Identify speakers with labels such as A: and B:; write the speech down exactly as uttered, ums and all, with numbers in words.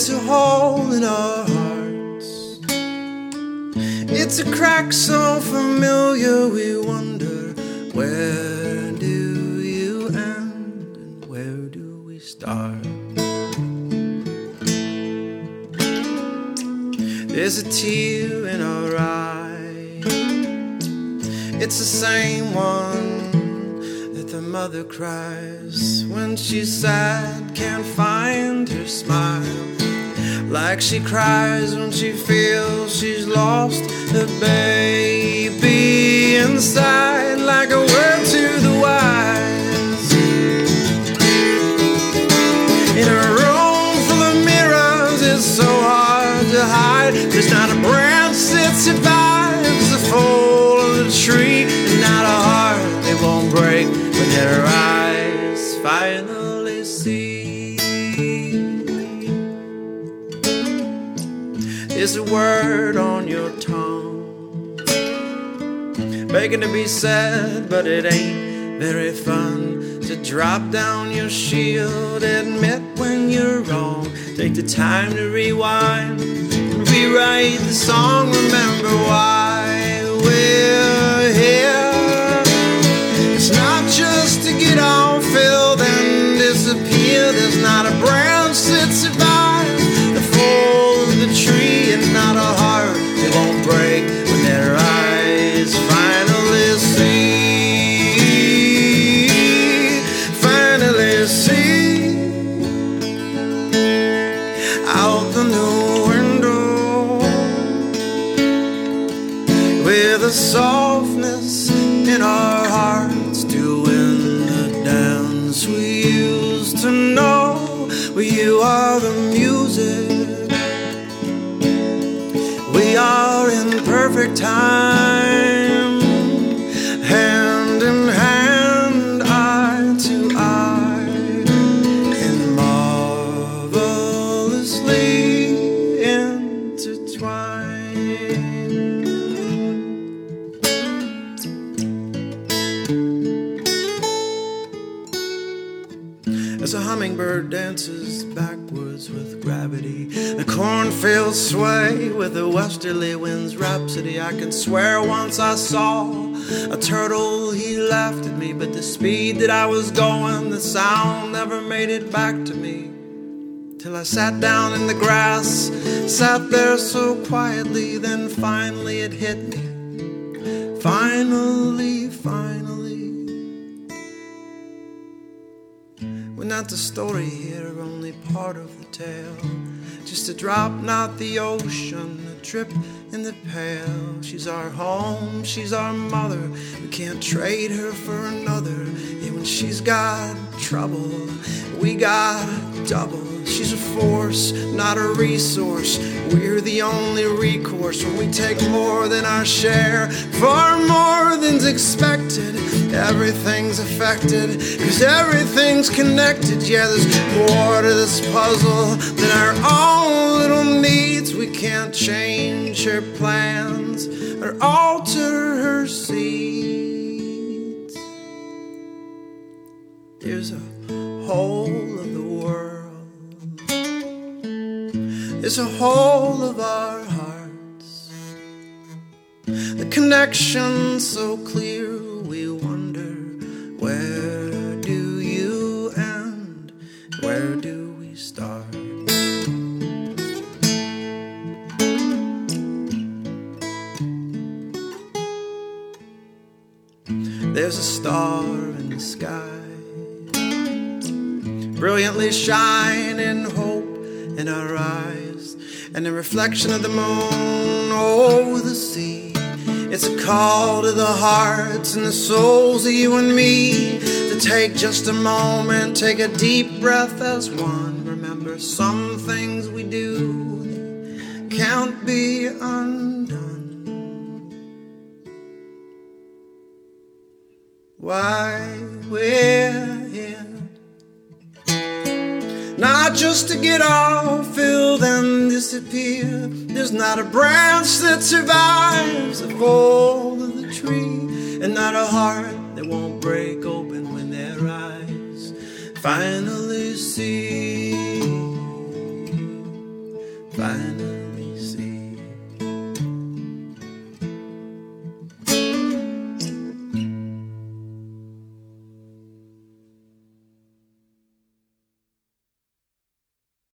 A: There's a hole in our hearts. It's a crack so familiar, we wonder, where do you end and where do we start? There's a tear in our eye. It's the same one that the mother cries when she's sad, can't find her smile. Like she cries when she feels she's lost her baby inside. Like a word to the wise. In a room full of mirrors, it's so hard to hide. There's not a branch that survives the fall of the tree, and not a heart that won't break when their eyes finally see. There's a word on your tongue, begging to be said, but it ain't very fun to drop down your shield, admit when you're wrong, take the time to rewind, rewrite the song, remember why we're here. It's not just to get on filled and disappear. There's not a branch that survives the fall of the tree, and not a heart that won't break when their eyes finally see, finally see out the new window with a softness in our hearts, doing the dance we used to know. Well, you are the music. We are in perfect time, hand in hand, eye to eye, and marvelously intertwined. As a hummingbird dances backwards with gravity, the cornfields sway with the westerly wind's rhapsody. I can swear once I saw a turtle, he laughed at me, but the speed that I was going, the sound never made it back to me. Till I sat down in the grass, sat there so quietly, then finally it hit me. Finally, finally. We're not the story here, only part of the tale. Just a drop, not the ocean, a drip in the pail. She's our home, she's our mother. We can't trade her for another. And when she's got trouble, we got double. She's a force, not a resource. We're the only recourse when we take more than our share, far more than's expected. Everything's affected, cause everything's connected. Yeah, there's more to this puzzle than our own little needs. We can't change her plans or alter her seeds. There's a whole of the world. There's a whole of our hearts. The connection's so clear, we wonder, where do you end? Where do we start? There's a star in the sky, brilliantly shining hope in our eyes, and the reflection of the moon over the sea. It's a call to the hearts and the souls of you and me to take just a moment, take a deep breath as one. Remember, some things we do can't be undone. Why we're here, not just to get all filled and disappear. There's not a branch that survives the fall of the tree, and not a heart that won't break open when their eyes finally see. finest.